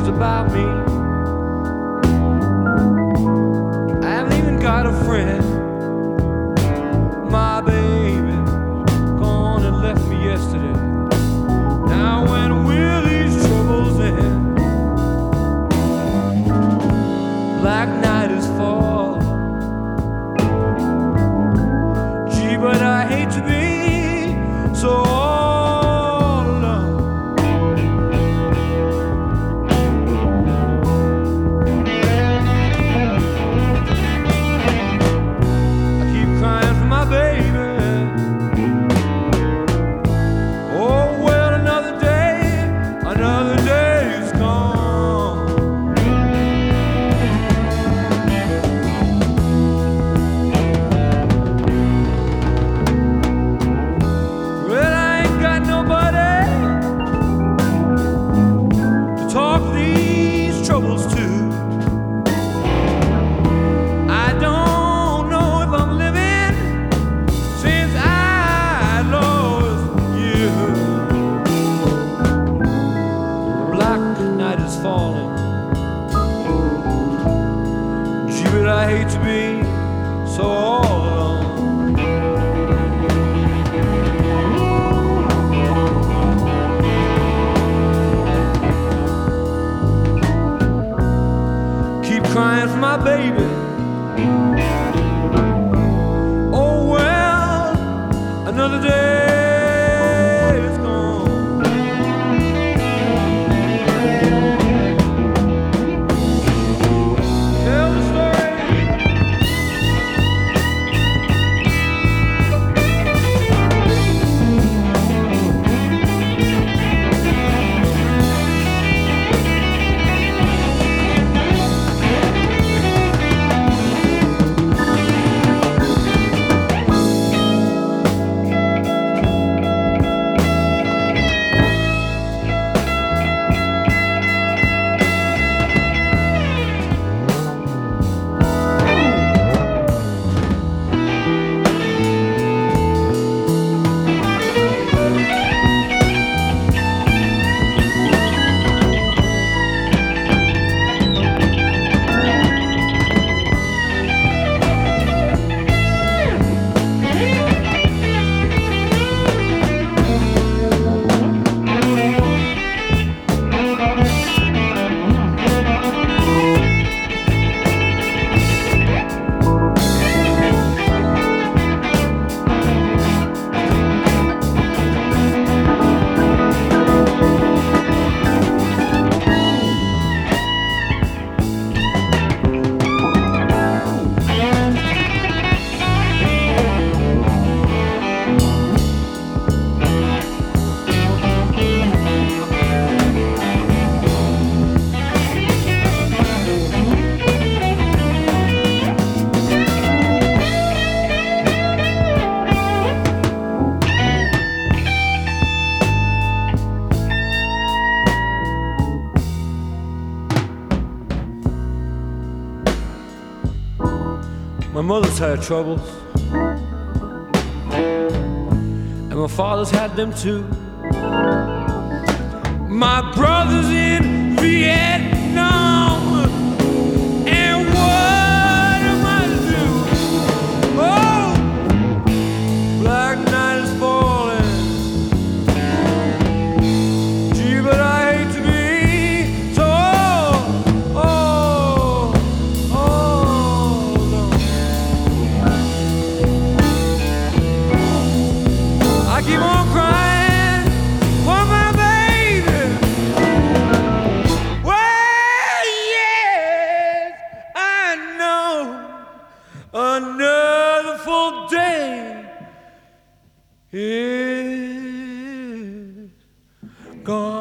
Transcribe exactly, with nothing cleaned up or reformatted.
words about me. I haven't even got a friend. My baby gone and left me yesterday. Now when will these troubles end? Black night is fall. Gee, but I hate to be so crying for my baby. Oh well, another day is gone. Tell the story. My mother's had troubles, and my father's had them too. My brother's in Vietnam, and what am I to do? Oh, black night is falling. Gee, but I hate to be so oh, oh, no. I keep on crying for my baby. Well, yes, I know another full day is gone.